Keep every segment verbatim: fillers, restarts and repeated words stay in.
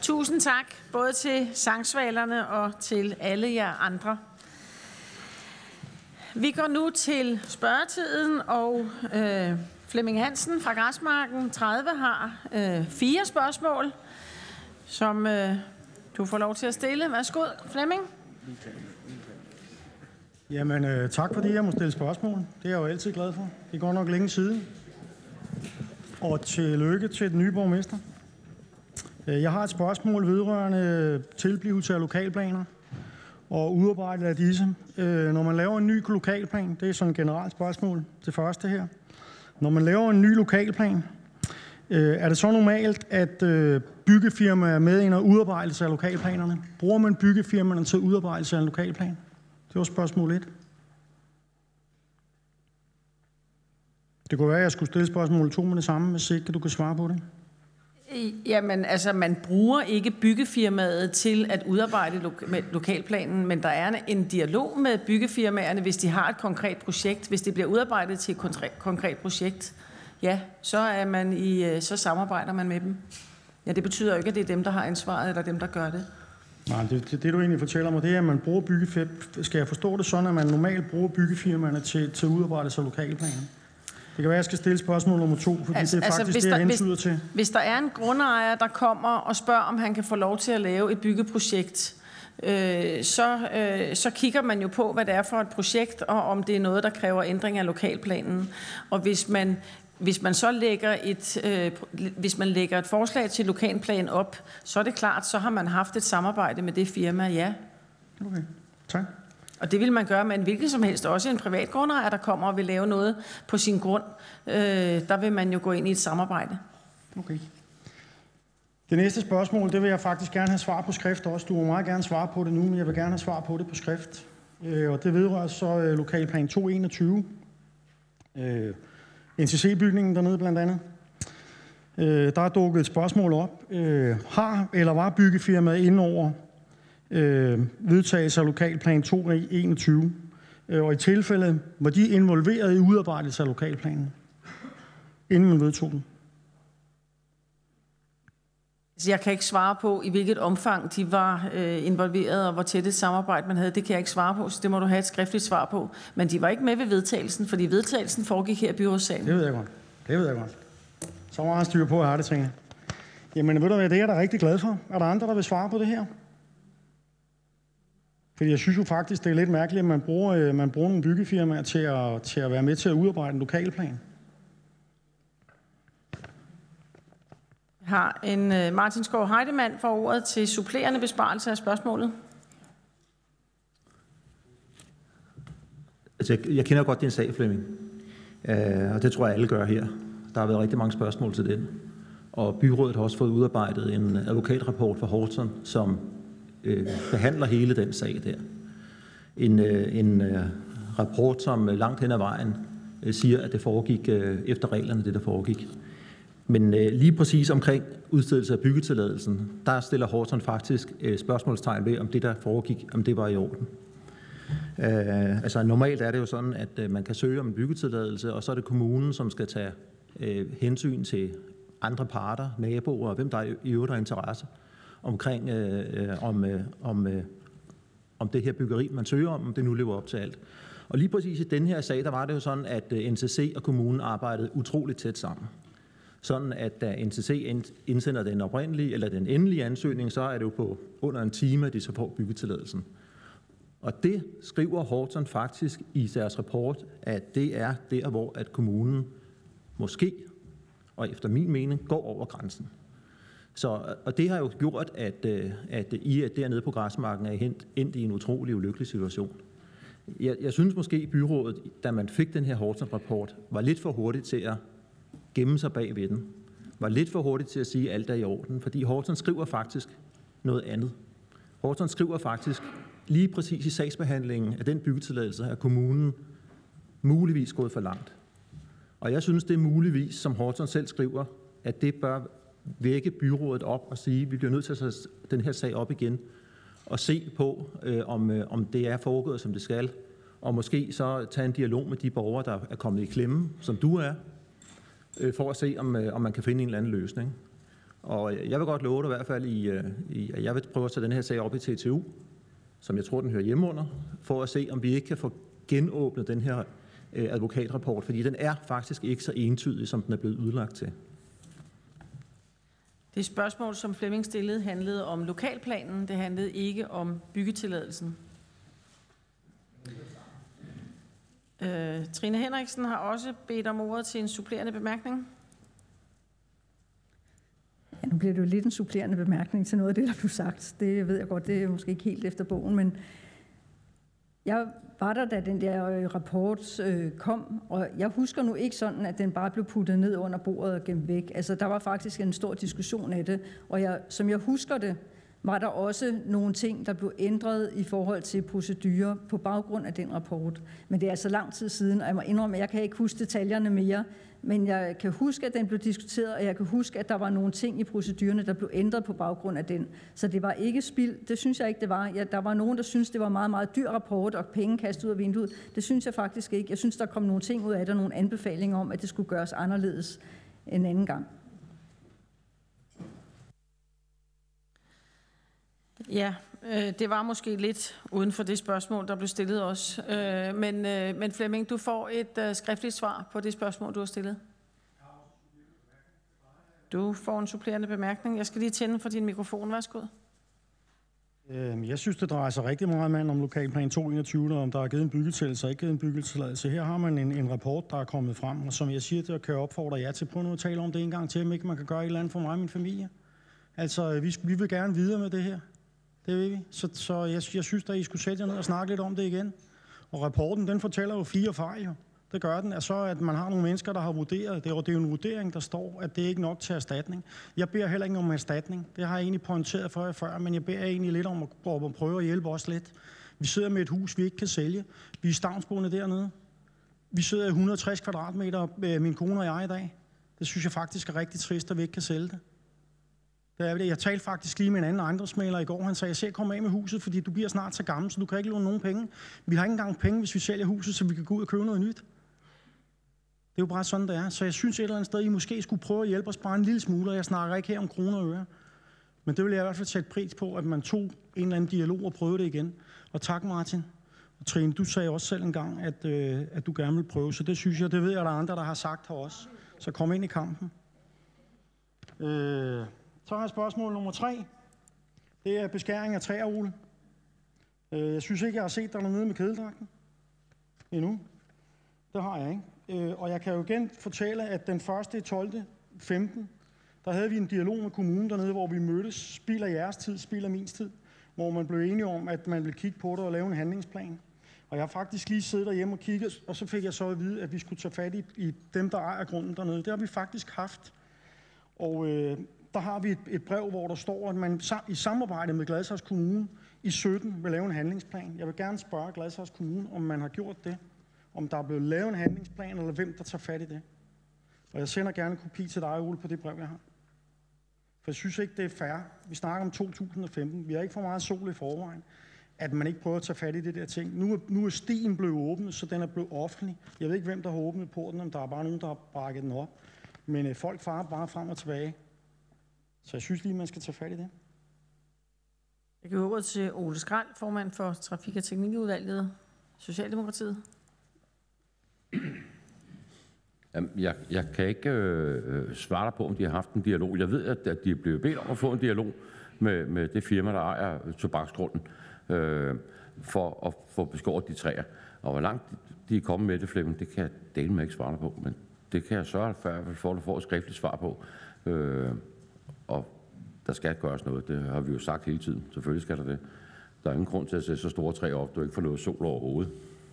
Tusind tak, både til sangsvalerne og til alle jer andre. Vi går nu til spørgetiden, og øh, Flemming Hansen fra Græsmarken tredive har øh, fire spørgsmål, som øh, du får lov til at stille. Værsgo, Flemming. Jamen, øh, tak fordi jeg må stille spørgsmål. Det er jeg jo altid glad for. Det går nok længe siden. Og tillykke til den nye borgmester. Jeg har et spørgsmål vedrørende tilblivelse af lokalplaner og udarbejdet af disse. Når man laver en ny lokalplan, det er sådan et generelt spørgsmål, det første her. Når man laver en ny lokalplan, er det så normalt, at byggefirmaer er med ind og udarbejdelse af lokalplanerne? Bruger man byggefirmaerne til udarbejdelse af en lokalplan? Det var spørgsmål et. Det kunne være, at jeg skulle stille spørgsmål to med det samme, hvis ikke du kan svare på det. Jamen, altså, man bruger ikke byggefirmaet til at udarbejde lo- med lokalplanen, men der er en dialog med byggefirmaerne, hvis de har et konkret projekt. Hvis det bliver udarbejdet til et konkret, konkret projekt, ja, så, er man i, så samarbejder man med dem. Ja, det betyder jo ikke, at det er dem, der har ansvaret, eller dem, der gør det. Nej, det, det, det du egentlig fortæller mig, det er, at man bruger byggefirmaerne. Skal jeg forstå det sådan, at man normalt bruger byggefirmaerne til, til udarbejdelse af lokalplanen? Det kan være, at jeg skal stille spørgsmål nummer to, fordi altså, det er faktisk altså, det, jeg hentyder hvis, til. Hvis der er en grundejer, der kommer og spørger, om han kan få lov til at lave et byggeprojekt, øh, så, øh, så kigger man jo på, hvad det er for et projekt, og om det er noget, der kræver ændring af lokalplanen. Og hvis man, hvis man så lægger et, øh, hvis man lægger et forslag til lokalplan op, så er det klart, så har man haft et samarbejde med det firma, ja. Okay, tak. Og det vil man gøre med en hvilken som helst, også en privat grundejer, der kommer og vil lave noget på sin grund. Øh, der vil man jo gå ind i et samarbejde. Okay. Det næste spørgsmål, det vil jeg faktisk gerne have svar på skrift også. Du må meget gerne svare på det nu, men jeg vil gerne have svar på det på skrift. Øh, og det vedrører så øh, lokalplan to enogtyve. Øh, N C C-bygningen dernede blandt andet. Øh, der er dukket et spørgsmål op. Øh, har eller var byggefirmaet inde over Øh, vedtagelse af lokalplan to enogtyve, øh, og i tilfælde var de involveret i udarbejdelse af lokalplanen, inden man vedtog den? Jeg kan ikke svare på, i hvilket omfang de var øh, involveret, og hvor tæt et samarbejde man havde. Det kan jeg ikke svare på, så det må du have et skriftligt svar på. Men de var ikke med ved vedtagelsen, fordi vedtagelsen foregik her i byrådssalen. Det ved jeg godt. Det ved jeg godt. Så meget styr på, at jeg har det, tænker jeg. Jamen, ved du hvad, det er jeg da rigtig glad for. Er der andre, der vil svare på det her? Fordi jeg synes jo faktisk, det er lidt mærkeligt, at man bruger, man bruger nogle byggefirmaer til at, til at være med til at udarbejde en lokalplan. Jeg har en uh, Martin Skov Heidemann for ordet til supplerende besvarelse af spørgsmålet. Altså, jeg, jeg kender godt din sag, Flemming. Uh, og det tror jeg, alle gør her. Der har været rigtig mange spørgsmål til den. Og byrådet har også fået udarbejdet en advokatrapport for Horton, som Øh, behandler hele den sag der. En, øh, en øh, rapport, som langt hen ad vejen øh, siger, at det foregik øh, efter reglerne, det der foregik. Men øh, lige præcis omkring udstedelse af byggetilladelsen, der stiller Horton faktisk øh, spørgsmålstegn ved, om det der foregik, om det var i orden. Øh, altså normalt er det jo sådan, at øh, man kan søge om en byggetilladelse, og så er det kommunen, som skal tage øh, hensyn til andre parter, naboer og hvem der i øvrigt har interesse omkring, øh, om, øh, om, øh, om det her byggeri, man søger om, om det nu lever op til alt. Og lige præcis i den her sag, der var det jo sådan, at øh, N C C og kommunen arbejdede utroligt tæt sammen. Sådan at da N C C indsender den oprindelige eller den endelige ansøgning, så er det jo på under en time, at de så får byggetilladelsen. Og det skriver Horton faktisk i deres rapport, at det er der, hvor at kommunen måske, og efter min mening, går over grænsen. Så, og det har jo gjort, at, at I dernede på Græsmarken er endt i en utrolig ulykkelig situation. Jeg, jeg synes måske, at byrådet, da man fik den her Horton-rapport, var lidt for hurtigt til at gemme sig bag ved den. Var lidt for hurtigt til at sige, at alt er i orden, fordi Horton skriver faktisk noget andet. Horton skriver faktisk lige præcis i sagsbehandlingen af den byggetilladelse, at kommunen muligvis gået for langt. Og jeg synes, det er muligvis, som Horton selv skriver, at det bør vække byrådet op og sige, at vi bliver nødt til at sætte den her sag op igen og se på, øh, om, øh, om det er foregået, som det skal, og måske så tage en dialog med de borgere, der er kommet i klemme, som du er, øh, for at se, om, øh, om man kan finde en eller anden løsning. Og jeg vil godt love dig i hvert fald, i, i, at jeg vil prøve at tage den her sag op i T T U, som jeg tror, den hører hjemme under, for at se, om vi ikke kan få genåbnet den her øh, advokatrapport, fordi den er faktisk ikke så entydig, som den er blevet udlagt til. Det spørgsmål, som Flemming stillede, handlede om lokalplanen. Det handlede ikke om byggetilladelsen. Øh, Trine Henriksen har også bedt om ordet til en supplerende bemærkning. Ja, nu bliver det jo lidt en supplerende bemærkning til noget af det, der blev sagt. Det ved jeg godt, det er måske ikke helt efter bogen, men jeg var der, da den der rapport øh, kom, og jeg husker nu ikke sådan, at den bare blev puttet ned under bordet og gemt væk. Altså, der var faktisk en stor diskussion af det, og jeg, som jeg husker det, var der også nogle ting, der blev ændret i forhold til procedurer på baggrund af den rapport. Men det er altså lang tid siden, og jeg må indrømme, at jeg kan ikke huske detaljerne mere, men jeg kan huske, at den blev diskuteret, og jeg kan huske, at der var nogle ting i procedurerne, der blev ændret på baggrund af den. Så det var ikke spild. Det synes jeg ikke, det var. Ja, der var nogen, der synes det var meget, meget dyr rapport, og penge kastet ud af vinduet. Det synes jeg faktisk ikke. Jeg synes, der kom nogle ting ud af det, nogle anbefalinger om, at det skulle gøres anderledes en anden gang. Ja, øh, det var måske lidt uden for det spørgsmål, der blev stillet også. Øh, men, øh, men Flemming, du får et øh, skriftligt svar på det spørgsmål, du har stillet. Du får en supplerende bemærkning. Jeg skal lige tænde for din mikrofon. Værsgo. Jeg synes, det drejer sig rigtig meget mand om lokalplan to enogtyve, om der er givet en byggetilladelse og ikke givet en byggetilladelse. Her har man en, en rapport, der er kommet frem, og som jeg siger, det kan jeg opfordre jer til. Prøv nu at tale om det en gang til, om ikke man kan gøre et eller andet for mig og min familie. Altså, vi, vi vil gerne videre med det her. Det vil vi. Så, så jeg, jeg synes, at I skulle sætte jer ned og snakke lidt om det igen. Og rapporten, den fortæller jo fire fejl. Jo. Det gør den. Altså, at man har nogle mennesker, der har vurderet det, og det er jo en vurdering, der står, at det ikke er nok til erstatning. Jeg beder heller ikke om erstatning. Det har jeg egentlig pointeret for jer før, men jeg beder egentlig lidt om at, at prøve at hjælpe os lidt. Vi sidder med et hus, vi ikke kan sælge. Vi er stavnsboende dernede. Vi sidder i et hundrede og tres kvadratmeter, min kone og jeg i dag. Det synes jeg faktisk er rigtig trist, at vi ikke kan sælge det. Det er det. Jeg talte faktisk lige med en anden ejendomsmægler i går. Han sagde, se, kom af med huset, fordi du bliver snart så gammel, så du kan ikke låne nogen penge. Vi har ikke engang penge, hvis vi sælger huset, så vi kan gå ud og købe noget nyt. Det er jo bare sådan, det er. Så jeg synes et eller andet sted, I måske skulle prøve at hjælpe os bare en lille smule, og jeg snakker ikke her om kroner og øre. Men det vil jeg i hvert fald sætte pris på, at man tog en eller anden dialog og prøvede det igen. Og tak, Martin. Og Trine, du sagde også selv en gang, at, øh, at du gerne vil prøve, så det synes jeg, det ved jeg, der er andre, der har sagt her også. Så kom ind i kampen. Øh... Så har jeg spørgsmål nummer tre. Det er beskæring af træer, Ole. Jeg synes ikke, jeg har set dig dernede med kedeldragten endnu. Det har jeg ikke. Og jeg kan jo igen fortælle, at den første tolvte femten der havde vi en dialog med kommunen dernede, hvor vi mødtes. Spil af jeres tid, spil af min tid. Hvor man blev enige om, at man ville kigge på det og lave en handlingsplan. Og jeg har faktisk lige siddet derhjemme og kigget, og så fik jeg så at vide, at vi skulle tage fat i, i dem, der ejer grunden dernede. Det har vi faktisk haft. Og øh, der har vi et, et brev, hvor der står, at man i samarbejde med Gladsaxe Kommune i sytten vil lave en handlingsplan. Jeg vil gerne spørge Gladsaxe Kommune, om man har gjort det. Om der er blevet lavet en handlingsplan, eller hvem der tager fat i det. Og jeg sender gerne en kopi til dig, Ole, på det brev, jeg har. For jeg synes ikke, det er fair. Vi snakker om to tusind og femten. Vi har ikke for meget sol i forvejen. At man ikke prøver at tage fat i det der ting. Nu er, nu er stien blevet åbnet, så den er blevet offentlig. Jeg ved ikke, hvem der har åbnet porten, om der er bare nogen, der har brækket den op. Men øh, folk farer bare frem og tilbage. Så jeg synes lige, man skal tage fat i det. Jeg giver ordet til Ole Skrald, formand for Trafik- og Teknikudvalget, Socialdemokratiet. Jamen, jeg, jeg kan ikke øh, svare dig på, om de har haft en dialog. Jeg ved, at, at de er blevet bedt om at få en dialog med, med det firma, der ejer tobaksgrunden, øh, for at få beskåret de træer. Og hvor langt de er kommet med det, Flemming, det kan jeg dele med ikke svare dig på, men det kan jeg sørge for, for at du får et skriftligt svar på. Øh, og der skal gøres noget, det har vi jo sagt hele tiden. Selvfølgelig skal der det. Der er ingen grund til at sætte så store træer op, du ikke får noget sol overhovedet.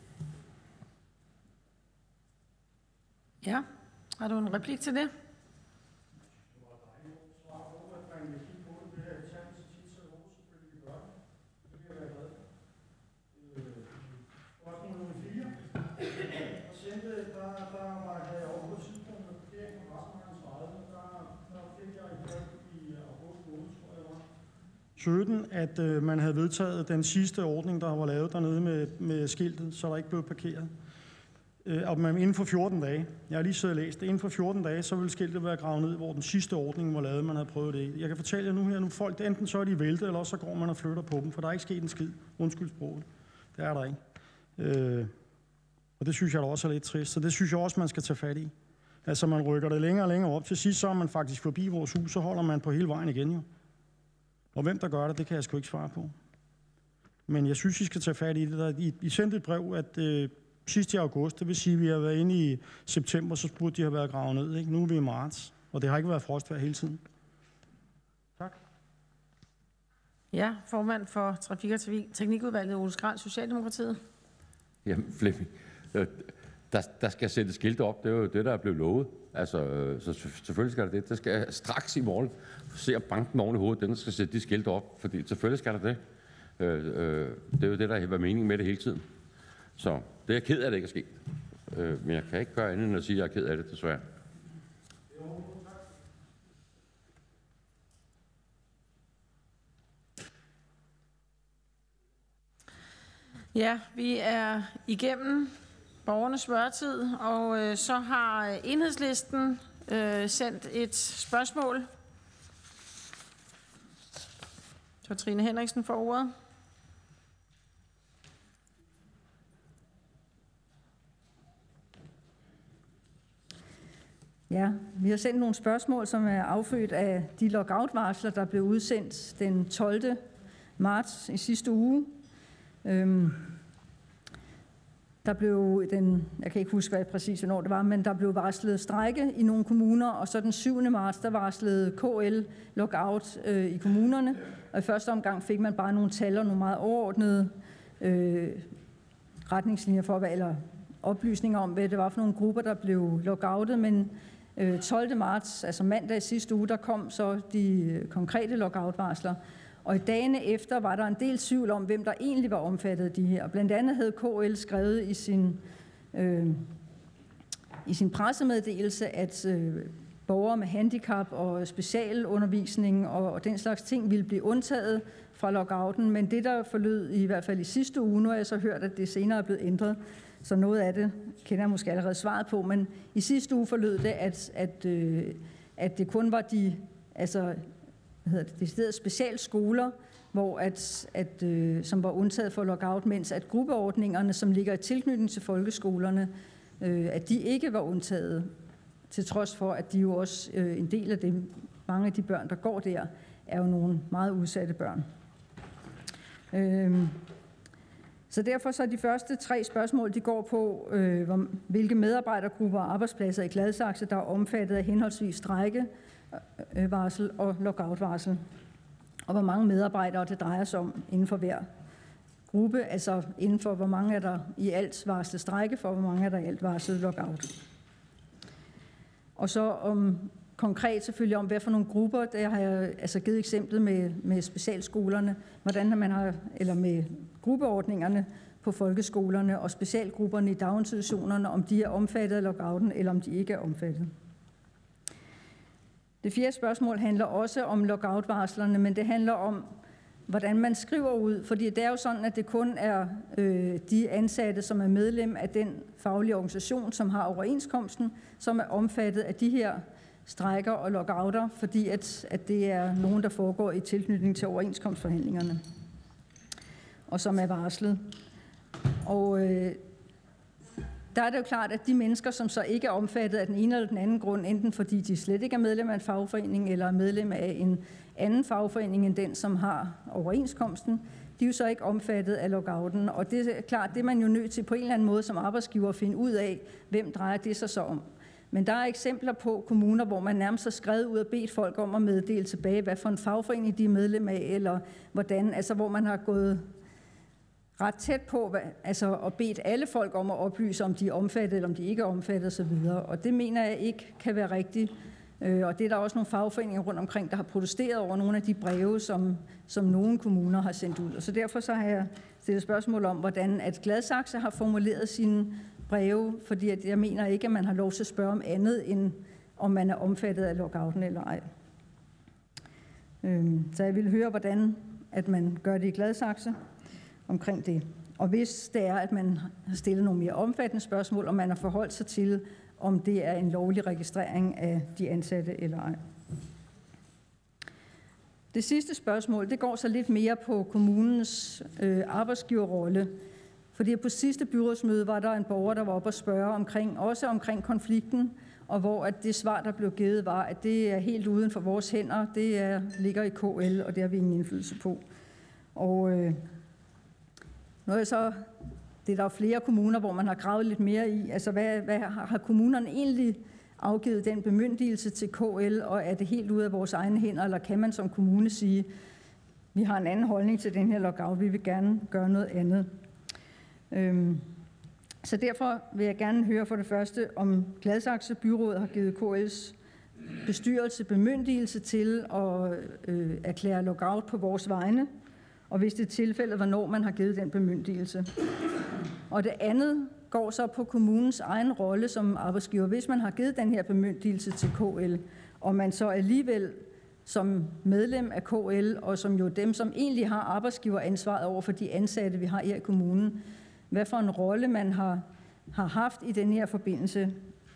Ja, har du en replik til det? sytten, at øh, man havde vedtaget den sidste ordning, der var lavet dernede med, med skiltet, så der ikke blev parkeret. øh, og man inden for fjorten dage, jeg har lige siddet og læst det, inden for fjorten dage, så vil skiltet være gravet ned, hvor den sidste ordning var lavet, man havde prøvet det. Jeg kan fortælle jer nu her, nu folk, enten så er de væltet, eller også så går man og flytter på dem, for der er ikke sket en skid. Undskyld sproget. Det er der ikke. Øh, og det synes jeg da også er lidt trist, så det synes jeg også, man skal tage fat i. Altså, man rykker det længere og længere op. Til sidst så er man faktisk forbi vores hus, så holder man på hele vejen igen jo. Og hvem der gør det, det kan jeg sgu ikke svare på. Men jeg synes, I skal tage fat i det. Der, I, I sendte et brev, at øh, sidst i august, det vil sige, at vi har været inde i september, så burde de have været gravet ned. Ikke? Nu er vi i marts, og det har ikke været frostvejr hele tiden. Tak. Ja, formand for Trafik- og Teknikudvalget, Ole Skrald, Socialdemokratiet. Jamen, Flemming, øh, der, der skal sættes skilte op. Det er jo det, der er blevet lovet. Altså, øh, så selvfølgelig skal der det. Der skal straks i morgen se banken oven i hovedet, den skal sætte de skilte op, fordi selvfølgelig skal der det. Øh, øh, det er jo det, der har været meningen med det hele tiden. Så det er jeg ked af, det ikke er sket. Øh, men jeg kan ikke gøre andet end at sige, at jeg er ked af det, desværre. Ja, vi er igennem borgernes spørgetid, og øh, så har Enhedslisten øh, sendt et spørgsmål. Så Trine Henriksen får ordet. Ja, vi har sendt nogle spørgsmål, som er affødt af de lockout-varsler, der blev udsendt den tolvte marts i sidste uge. Øhm, der blev den, jeg kan ikke huske, hvad præcis hvornår det var, men der blev varslet strejke i nogle kommuner, og så den syvende marts, der varslede K L lockout øh, i kommunerne. Og i første omgang fik man bare nogle tal og nogle meget overordnede øh, retningslinjer for, hvad, eller oplysninger om, hvad det var for nogle grupper, der blev lockoutet, men øh, tolvte marts, altså mandag i sidste uge, der kom så de konkrete lockout-varsler. Og i dagene efter var der en del tvivl om, hvem der egentlig var omfattet af de her. Blandt andet havde K L skrevet i sin, øh, i sin pressemeddelelse, at øh, borgere med handicap og specialundervisning og, og den slags ting ville blive undtaget fra lockouten. Men det, der forlød i hvert fald i sidste uge, nu har jeg så hørt, at det senere er blevet ændret, så noget af det kender jeg måske allerede svaret på, men i sidste uge forlød det, at, at, øh, at det kun var de, altså, hvad hedder det, deciderede specialskoler, hvor at, at, øh, som var undtaget for lockout, mens at gruppeordningerne, som ligger i tilknytning til folkeskolerne, øh, at de ikke var undtaget, til trods for, at de jo også, øh, en del af dem, mange af de børn, der går der, er jo nogle meget udsatte børn. Øh, Så derfor så de første tre spørgsmål, de går på, øh, hvilke medarbejdergrupper og arbejdspladser i Gladsaxe, der er omfattet af henholdsvis strejkevarsel og lockoutvarsel, og hvor mange medarbejdere det drejer sig om inden for hver gruppe, altså inden for hvor mange er der i alt varslet strejke, for hvor mange er der i alt varslet lockout. Og så om konkret selvfølgelig om, hvad for nogle grupper, der har jeg altså givet eksemplet med, med specialskolerne, hvordan man har, eller med gruppeordningerne på folkeskolerne og specialgrupperne i daginstitutionerne, om de er omfattet af lockouten, eller om de ikke er omfattet. Det fjerde spørgsmål handler også om lockoutvarslerne, men det handler om, hvordan man skriver ud, fordi det er jo sådan, at det kun er øh, de ansatte, som er medlem af den faglige organisation, som har overenskomsten, som er omfattet af de her strejker og lockouter, fordi at, at det er nogen, der foregår i tilknytning til overenskomstforhandlingerne, og som er varslet. Og øh, der er det jo klart, at de mennesker, som så ikke er omfattet af den ene eller den anden grund, enten fordi de slet ikke er medlem af en fagforening, eller er medlem af en anden fagforening end den, som har overenskomsten, de er jo så ikke omfattet af lockouten. Og det er klart, det er man jo nødt til på en eller anden måde som arbejdsgiver at finde ud af, hvem drejer det sig så om. Men der er eksempler på kommuner, hvor man nærmest har skrevet ud og bedt folk om at meddele tilbage, hvad for en fagforening de er medlem af, eller hvordan, altså hvor man har gået ret tæt på, altså og bedt alle folk om at oplyse, om de er omfattet, eller om de ikke er omfattet osv. Og det mener jeg ikke kan være rigtigt. Og det er der også nogle fagforeninger rundt omkring, der har protesteret over nogle af de breve, som, som nogle kommuner har sendt ud. Og så derfor så har jeg stillet spørgsmål om, hvordan at Gladsaxe har formuleret sine breve, fordi at jeg mener ikke, at man har lov til at spørge om andet, end om man er omfattet af lockouten eller ej. Så jeg vil høre, hvordan at man gør det i Gladsaxe omkring det. og hvis det er, at man har stillet nogle mere omfattende spørgsmål, og man har forholdt sig til, om det er en lovlig registrering af de ansatte eller ej. Det sidste spørgsmål, det går så lidt mere på kommunens øh, arbejdsgiverrolle. Fordi på sidste byrådsmøde var der en borger, der var oppe og spørge omkring, også omkring konflikten, og hvor at det svar, der blev givet, var, at det er helt uden for vores hænder. Det er, ligger i K L, og det har vi ingen indflydelse på. Og øh, nu er det så, det er der jo flere kommuner, hvor man har gravet lidt mere i. Altså, hvad, hvad har kommunerne egentlig afgivet den bemyndigelse til K L, og er det helt ude af vores egne hænder, eller kan man som kommune sige, vi har en anden holdning til den her lockout, vi vil gerne gøre noget andet. Øhm, så derfor vil jeg gerne høre for det første, om Gladsaxe Byråd har givet K L's bestyrelse bemyndigelse til at øh, erklære lockout på vores vegne, og hvis det er tilfældet, hvornår man har givet den bemyndigelse. Og det andet går så på kommunens egen rolle som arbejdsgiver. Hvis man har givet den her bemyndigelse til K L, og man så alligevel som medlem af K L, og som jo dem, som egentlig har arbejdsgiveransvaret over for de ansatte, vi har her i kommunen, hvad for en rolle man har, har haft i den her forbindelse.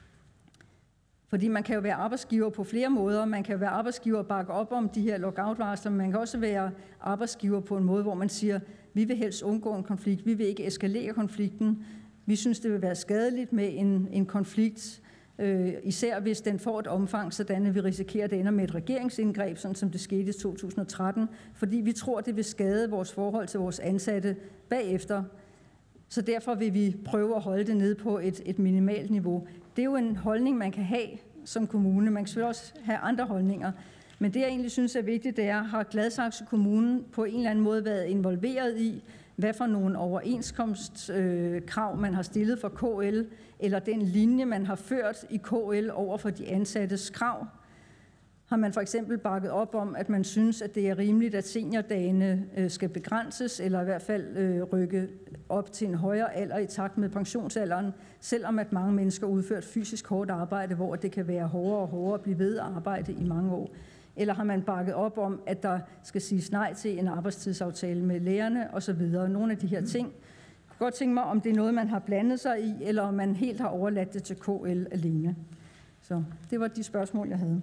Fordi man kan jo være arbejdsgiver på flere måder. Man kan være arbejdsgiver og bakke op om de her lockout-varsler, men man kan også være arbejdsgiver på en måde, hvor man siger, vi vil helst undgå en konflikt, vi vil ikke eskalere konflikten. Vi synes, det vil være skadeligt med en, en konflikt, øh, især hvis den får et omfang, sådan at vi risikerer, at det ender med et regeringsindgreb, sådan som det skete i to tusind og tretten, fordi vi tror, det vil skade vores forhold til vores ansatte bagefter. Så derfor vil vi prøve at holde det nede på et, et minimalt niveau. Det er jo en holdning, man kan have som kommune. Man kan selvfølgelig også have andre holdninger. Men det, jeg egentlig synes er vigtigt, det er, har Gladsaxe Kommune på en eller anden måde været involveret i, hvad for nogle overenskomstkrav man har stillet for K L, eller den linje, man har ført i K L over for de ansattes krav. Har man for eksempel bakket op om, at man synes, at det er rimeligt, at seniordagene skal begrænses, eller i hvert fald rykke op til en højere alder i takt med pensionsalderen, selvom at mange mennesker udfører fysisk hårdt arbejde, hvor det kan være hårdere og hårdere at blive ved at arbejde i mange år. Eller har man bakket op om, at der skal siges nej til en arbejdstidsaftale med lærerne osv. Nogle af de her ting. Jeg kunne godt tænke mig, om det er noget, man har blandet sig i, eller om man helt har overladt det til K L alene. Så det var de spørgsmål, jeg havde.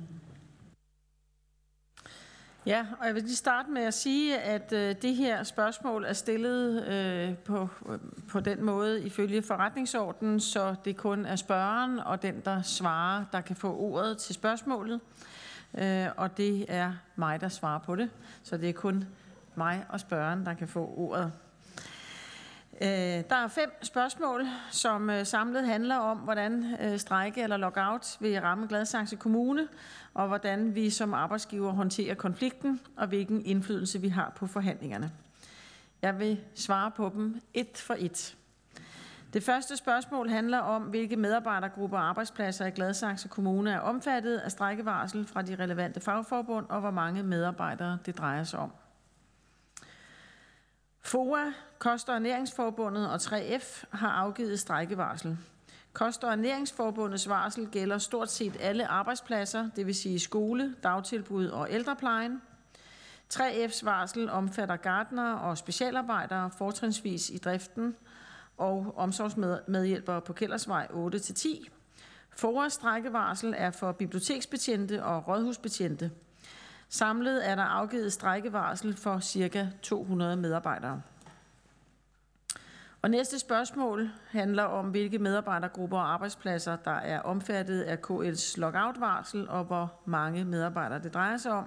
Ja, og jeg vil lige starte med at sige, at øh, det her spørgsmål er stillet øh, på, øh, på den måde ifølge forretningsordenen, så det kun er spørgeren og den, der svarer, der kan få ordet til spørgsmålet. Øh, og det er mig, der svarer på det. Så det er kun mig og spørgeren, der kan få ordet. Øh, der er fem spørgsmål, som øh, samlet handler om, hvordan øh, strejke eller lockout vil ramme Gladsaxe Kommune, og hvordan vi som arbejdsgiver håndterer konflikten, og hvilken indflydelse vi har på forhandlingerne. Jeg vil svare på dem et for et. Det første spørgsmål handler om, hvilke medarbejdergrupper og arbejdspladser i Gladsaxe Kommune er omfattet af strejkevarsel fra de relevante fagforbund, og hvor mange medarbejdere det drejer sig om. FOA, Kost- og Ernæringsforbundet og tre F har afgivet strejkevarsel. Kost- og Ernæringsforbundets varsel gælder stort set alle arbejdspladser, det vil sige skole, dagtilbud og ældreplejen. tre F's varsel omfatter gartnere og specialarbejdere, fortrinsvis i driften, og omsorgsmedhjælpere på Kældersvej otte til ti. FOA's strejkevarsel er for biblioteksbetjente og rådhusbetjente. Samlet er der afgivet strejkevarsel for ca. to hundrede medarbejdere. Og næste spørgsmål handler om, hvilke medarbejdergrupper og arbejdspladser, der er omfattet af K L's lockout-varsel, og hvor mange medarbejdere det drejer sig om.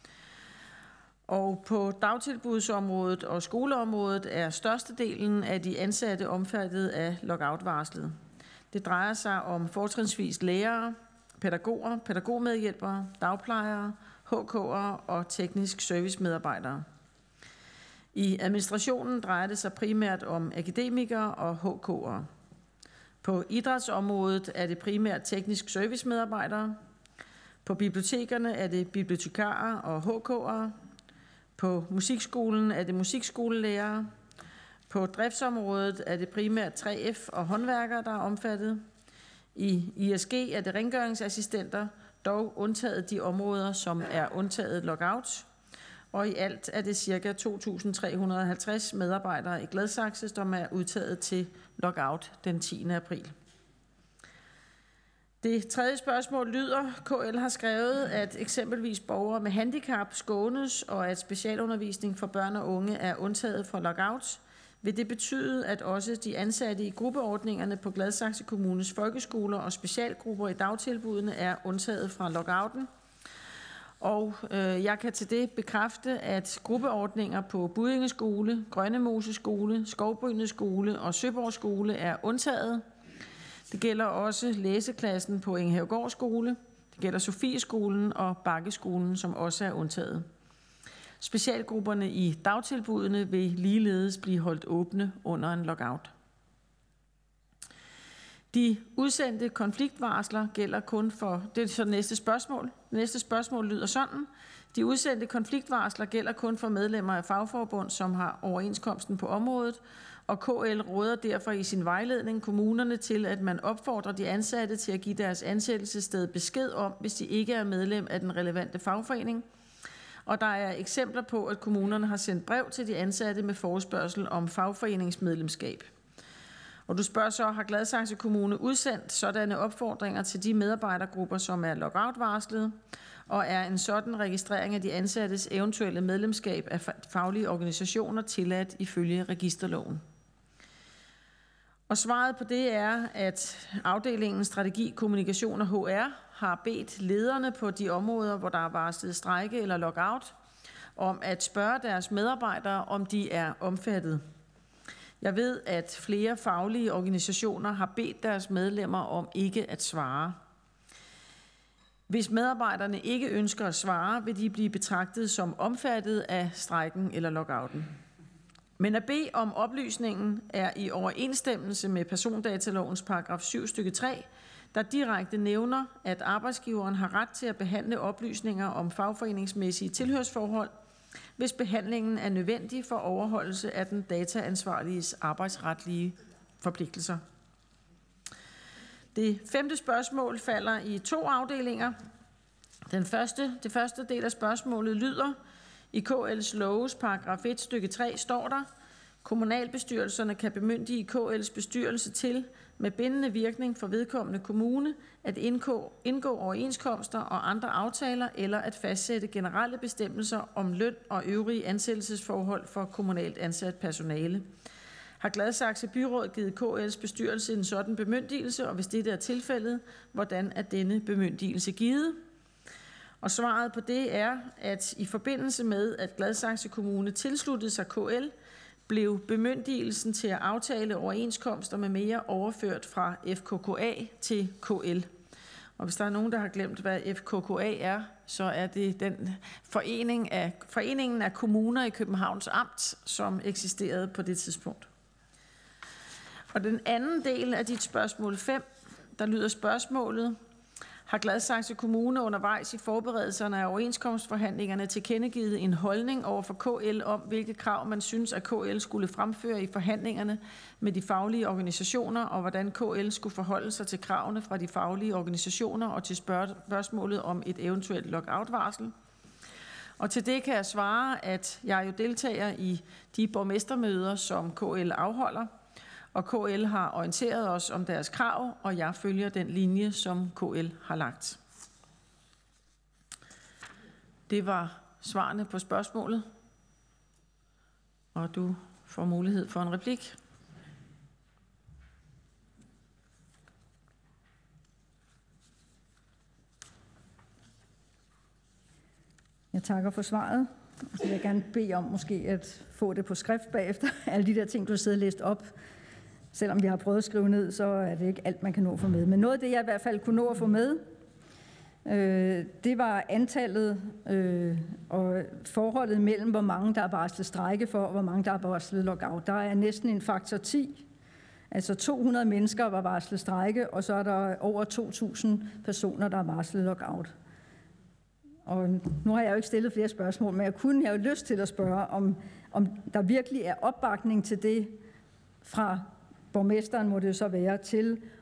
Og på dagtilbudsområdet og skoleområdet er størstedelen af de ansatte omfattet af lockout-varslet. Det drejer sig om fortrinsvis lærere, pædagoger, pædagogmedhjælpere, dagplejere, H K'ere og teknisk servicemedarbejdere. I administrationen drejer det sig primært om akademikere og H K'ere. På idrætsområdet er det primært teknisk servicemedarbejdere. På bibliotekerne er det bibliotekarer og H K'ere. På musikskolen er det musikskolelærere. På driftsområdet er det primært tre F og håndværkere, der er omfattet. I I S G er det rengøringsassistenter, dog undtaget de områder, som er undtaget lockout. og i alt er det ca. to tusind tre hundrede og halvtreds medarbejdere i Gladsaxe, som er udtaget til lockout den tiende april. Det tredje spørgsmål lyder: K L har skrevet, at eksempelvis borgere med handicap skånes, og at specialundervisning for børn og unge er undtaget fra lockout. Vil det betyde, at også de ansatte i gruppeordningerne på Gladsaxe Kommunes folkeskoler og specialgrupper i dagtilbudene er undtaget fra lockouten? Og øh, jeg kan til det bekræfte, at gruppeordninger på Buddinge Skole, Grønnemose Skole, Skovbrynet Skole og Søborg Skole er undtaget. Det gælder også læseklassen på Ingehavegård Skole. Det gælder Sofieskolen og Bakkeskolen, som også er undtaget. Specialgrupperne i dagtilbudene vil ligeledes blive holdt åbne under en lockout. De udsendte konfliktvarsler gælder kun for, det er så næste spørgsmål. Næste spørgsmål lyder sådan: De udsendte konfliktvarsler gælder kun for medlemmer af fagforbund, som har overenskomsten på området, og K L råder derfor i sin vejledning kommunerne til, at man opfordrer de ansatte til at give deres ansættelsessted besked om, hvis de ikke er medlem af den relevante fagforening. Og der er eksempler på, at kommunerne har sendt brev til de ansatte med forespørgsel om fagforeningsmedlemskab. Og du spørger så, har Gladsaxe Kommune udsendt sådanne opfordringer til de medarbejdergrupper, som er lockout-varslet, og er en sådan registrering af de ansattes eventuelle medlemskab af faglige organisationer tilladt ifølge registerloven? Og svaret på det er, at afdelingen Strategi, Kommunikation og H R har bedt lederne på de områder, hvor der er varslet strejke eller lockout, om at spørge deres medarbejdere, om de er omfattet. Jeg ved, at flere faglige organisationer har bedt deres medlemmer om ikke at svare. Hvis medarbejderne ikke ønsker at svare, vil de blive betragtet som omfattet af strejken eller lockouten. Men at bede om oplysningen er i overensstemmelse med persondatalovens paragraf syv stykke tre, der direkte nævner, at arbejdsgiveren har ret til at behandle oplysninger om fagforeningsmæssige tilhørsforhold, hvis behandlingen er nødvendig for overholdelse af den dataansvarliges arbejdsretlige forpligtelser. Det femte spørgsmål falder i to afdelinger. Den første, det første del af spørgsmålet lyder: I K L's loves paragraf et stykke tre står der: Kommunalbestyrelserne kan bemyndige K L's bestyrelse til med bindende virkning for vedkommende kommune at indgå, indgå overenskomster og andre aftaler eller at fastsætte generelle bestemmelser om løn og øvrige ansættelsesforhold for kommunalt ansat personale. Har Gladsaxe Byråd givet K L's bestyrelse en sådan bemyndigelse, og hvis det er tilfældet, hvordan er denne bemyndigelse givet? Og svaret på det er, at i forbindelse med, at Gladsaxe Kommune tilsluttede sig K L, blev bemyndigelsen til at aftale overenskomster med mere overført fra F K K A til K L. Og hvis der er nogen, der har glemt, hvad F K K A er, så er det den forening af, foreningen af kommuner i Københavns Amt, som eksisterede på det tidspunkt. Og den anden del af dit spørgsmål fem, der lyder spørgsmålet: Har Gladsaxe Kommune undervejs i forberedelserne af overenskomstforhandlingerne tilkendegivet en holdning over for K L om, hvilke krav man synes, at K L skulle fremføre i forhandlingerne med de faglige organisationer, og hvordan K L skulle forholde sig til kravene fra de faglige organisationer og til spørgsmålet om et eventuelt lockout-varsel? Og til det kan jeg svare, at jeg jo deltager i de borgmestermøder, som K L afholder, og K L har orienteret os om deres krav, og jeg følger den linje, som K L har lagt. Det var svarene på spørgsmålet, og du får mulighed for en replik. Jeg takker for svaret. Så vil jeg gerne bede om måske at få det på skrift bagefter, alle de der ting, du har siddet og læst op. Selvom vi har prøvet at skrive ned, så er det ikke alt, man kan nå at få med. Men noget af det, jeg i hvert fald kunne nå at få med, øh, det var antallet øh, og forholdet mellem, hvor mange der er varslet strejke for, og hvor mange der er varslet lockout. Der er næsten en faktor ti. Altså to hundrede mennesker var varslet strejke, og så er der over to tusind personer, der er varslet lockout. Og nu har jeg jo ikke stillet flere spørgsmål, men jeg kunne have jo lyst til at spørge, om, om der virkelig er opbakning til det fra borgmesteren, må det så være, til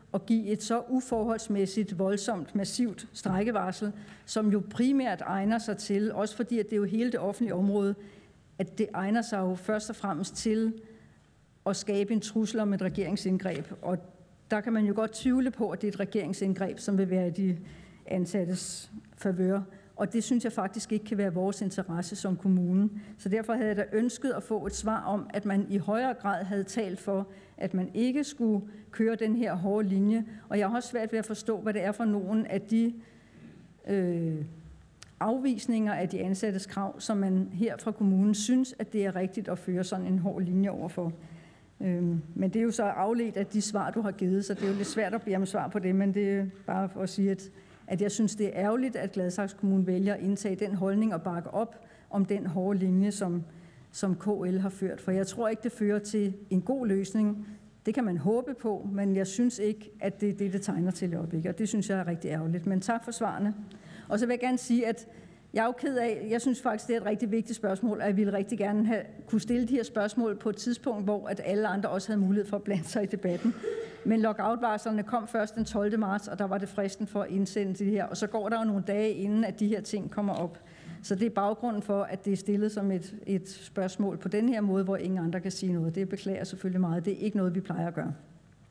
at give et så uforholdsmæssigt, voldsomt, massivt strejkevarsel, som jo primært egner sig til, også fordi at det er jo hele det offentlige område, at det egner sig jo først og fremmest til at skabe en trussel om et regeringsindgreb. Og der kan man jo godt tvivle på, at det er et regeringsindgreb, som vil være i de ansattes favør. Og det synes jeg faktisk ikke kan være vores interesse som kommune. Så derfor havde jeg da ønsket at få et svar om, at man i højere grad havde talt for, at man ikke skulle køre den her hårde linje. Og jeg har også svært ved at forstå, hvad det er for nogle af de øh, afvisninger af de ansattes krav, som man her fra kommunen synes, at det er rigtigt at føre sådan en hård linje overfor. Øh, men det er jo så afledt af de svar, du har givet, så det er jo lidt svært at bede om svar på det, men det er bare for at sige, at at jeg synes, det er ærgerligt, at Gladsaxe Kommune vælger at indtage den holdning og bakke op om den hårde linje, som, som K L har ført. For jeg tror ikke, det fører til en god løsning. Det kan man håbe på, men jeg synes ikke, at det er det, det tegner til i øjeblikket. Og det synes jeg er rigtig ærgerligt. Men tak for svarene. Og så vil jeg gerne sige, at jeg er jo ked af, jeg synes faktisk, det er et rigtig vigtigt spørgsmål, og jeg ville rigtig gerne have kunne stille de her spørgsmål på et tidspunkt, hvor at alle andre også havde mulighed for at blande sig i debatten. Men lockout-varslerne kom først den tolvte marts, og der var det fristen for at indsende det her. Og så går der jo nogle dage inden, at de her ting kommer op. Så det er baggrunden for, at det er stillet som et, et spørgsmål på den her måde, hvor ingen andre kan sige noget. Det beklager jeg selvfølgelig meget. Det er ikke noget, vi plejer at gøre.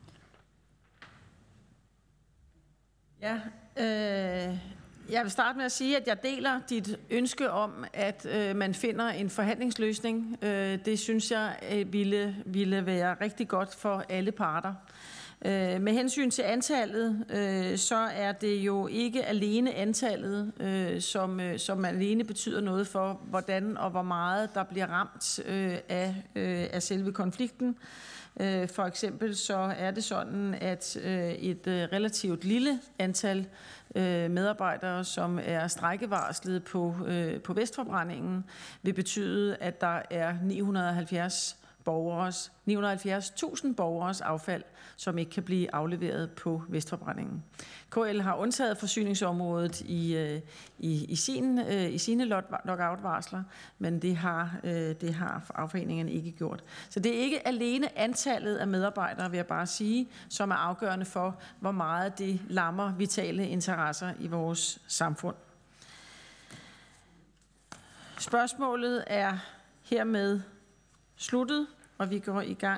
Ja, øh, jeg vil starte med at sige, at jeg deler dit ønske om, at øh, man finder en forhandlingsløsning. Øh, det synes jeg øh, ville, ville være rigtig godt for alle parter. Øh, med hensyn til antallet, øh, så er det jo ikke alene antallet, øh, som, øh, som alene betyder noget for, hvordan og hvor meget der bliver ramt øh, af, øh, af selve konflikten. Øh, for eksempel så er det sådan, at øh, et øh, relativt lille antal øh, medarbejdere, som er strejkevarslet på, øh, på Vestforbrændingen, vil betyde, at der er ni hundrede og halvfjerds borgers, ni hundrede og halvfjerds tusind borgers affald, som ikke kan blive afleveret på Vestforbrændingen. K L har undtaget forsyningsområdet i, i, i, sin, i sine lockout-varsler, men det har, det har afforeningerne ikke gjort. Så det er ikke alene antallet af medarbejdere, vil jeg bare sige, som er afgørende for, hvor meget det lammer vitale interesser i vores samfund. Spørgsmålet er hermed sluttet, og vi går i gang